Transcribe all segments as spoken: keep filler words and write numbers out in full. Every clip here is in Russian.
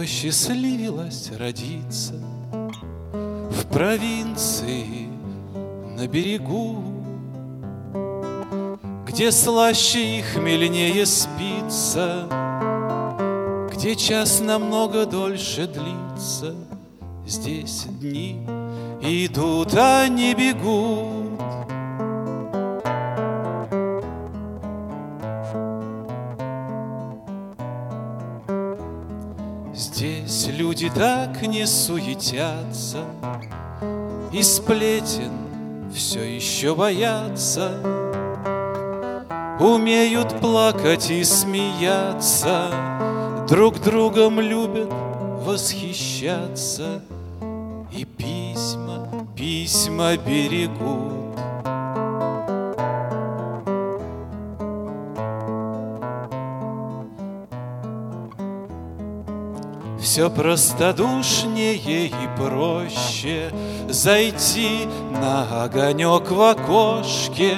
посчастливилось родиться в провинции на берегу, где слаще и хмельнее спится, где час намного дольше длится. Здесь дни идут, а не бегут. Здесь люди так не суетятся, и сплетен все еще боятся, умеют плакать и смеяться, друг другом любят восхищаться, и письма, письма берегут. Все простодушнее и проще зайти на огонек в окошке,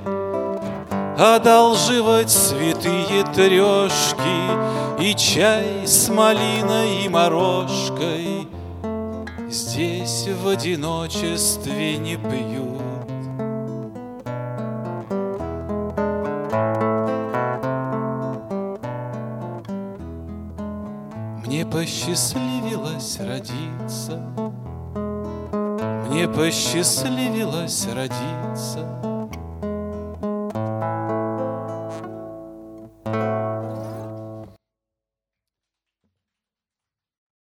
одалживать святые трешки и чай с малиной и морожкой. Здесь в одиночестве не пьют. Мне посчастливилось родиться, мне посчастливилось родиться